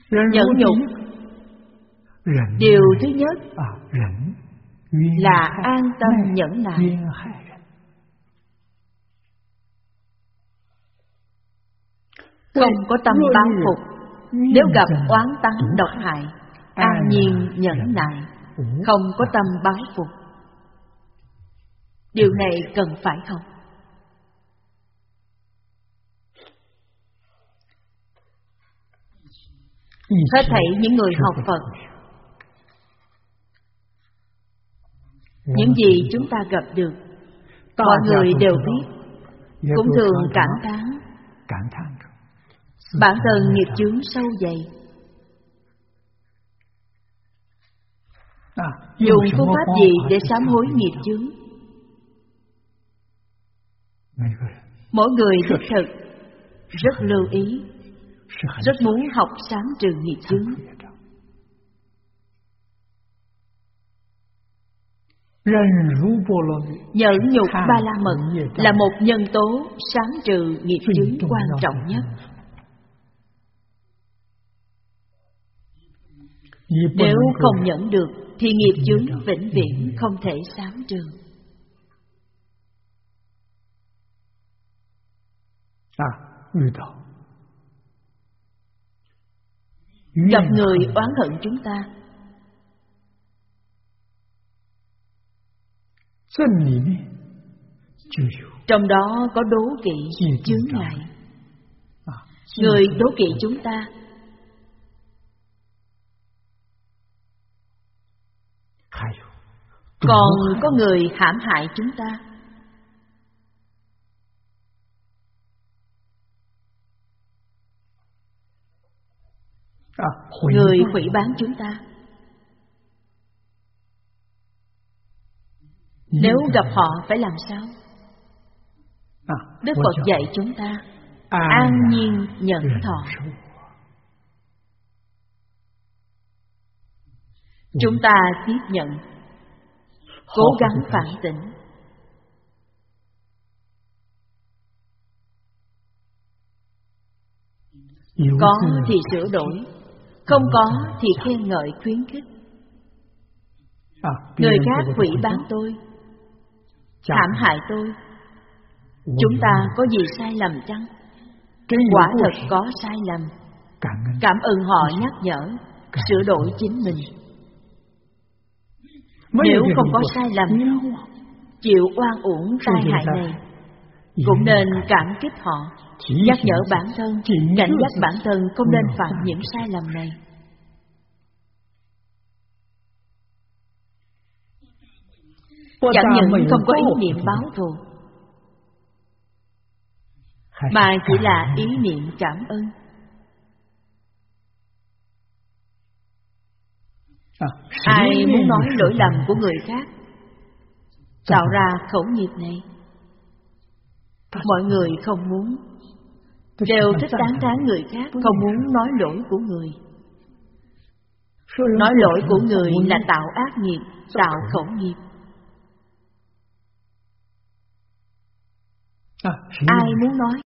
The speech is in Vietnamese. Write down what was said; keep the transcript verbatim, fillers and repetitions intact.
Nhẫn nhục. Điều thứ nhất là an tâm nhẫn nại. Không có tâm báo phục. Nếu gặp oán tắng độc hại, an nhiên nhẫn nại, không có tâm báo phục. Điều này cần phải học. Hết thảy những người học Phật, những gì chúng ta gặp được, mọi người đều biết, cũng thường cảm thán bản thân nghiệp chướng sâu dày. Dùng phương pháp gì để sám hối nghiệp chướng? Mỗi người đích thực rất lưu ý, rất muốn học sám trừ nghiệp chướng. Nhẫn nhục ba la mật là một nhân tố sám trừ nghiệp chướng quan trọng nhất. Nếu không nhẫn được thì nghiệp chướng vĩnh viễn không thể sám trừ. Gặp người oán hận chúng ta, trong đó có đố kỵ chướng ngại. Người đố kỵ chúng ta, còn có người hãm hại chúng ta. Người phỉ báng chúng ta. Nếu gặp họ phải làm sao? Đức Phật dạy chúng ta an nhiên nhẫn thọ. Chúng ta tiếp nhận, cố gắng phản tỉnh. Có thì sửa đổi, không có thì khen ngợi khuyến khích. Người khác phỉ báng tôi, hãm hại tôi, chúng ta có gì sai lầm chăng? Quả thật có sai lầm. Cảm ơn họ nhắc nhở, sửa đổi chính mình. Nếu không có sai lầm, chịu oan uổng tai hại này, cũng nên cảm kích họ, nhắc nhở bản thân, cảnh giác bản thân không nên phạm những sai lầm này. Chẳng những không có ý niệm báo thù, mà chỉ là ý niệm cảm ơn. Ai muốn nói lỗi lầm của người khác, tạo ra khẩu nghiệp này? Mọi người không muốn, đều thích tán thán người khác, không muốn nói lỗi của người. Nói lỗi của người là tạo ác nghiệp, tạo khẩu nghiệp. Ai muốn nói?